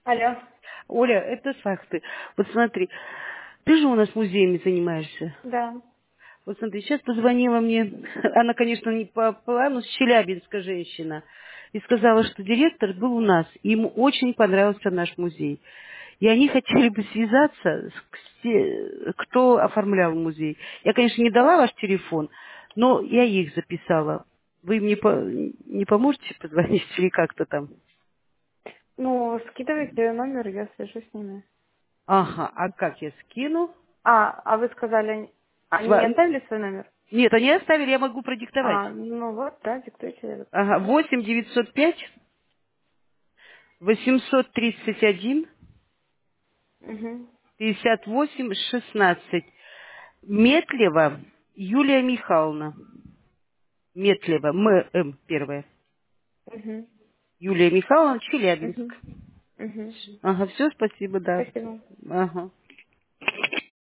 Алло. Оля, это факты. Вот смотри, ты же у нас музеями занимаешься. Да. Вот смотри, сейчас позвонила мне, она, конечно, не по плану, с Челябинска женщина, и сказала, что директор был у нас, и ему очень понравился наш музей. И они хотели бы связаться кто оформлял музей. Я, конечно, не дала ваш телефон, но я их записала. Вы мне не поможете позвонить или как-то там? Ну, скидывайте номер, я свяжусь с ними. Ага, а как я скину? А вы сказали, они не оставили свой номер? Нет, они оставили, я могу продиктовать. Ну вот, да, диктуйте, я Ага, запишу. 8 905 831 Угу. 58 16. Метлева Юлия Михайловна. Метлева, первая. Угу. Юлия Михайловна, Челябинск. Угу. Угу. Ага, все, спасибо, да. Спасибо. Ага.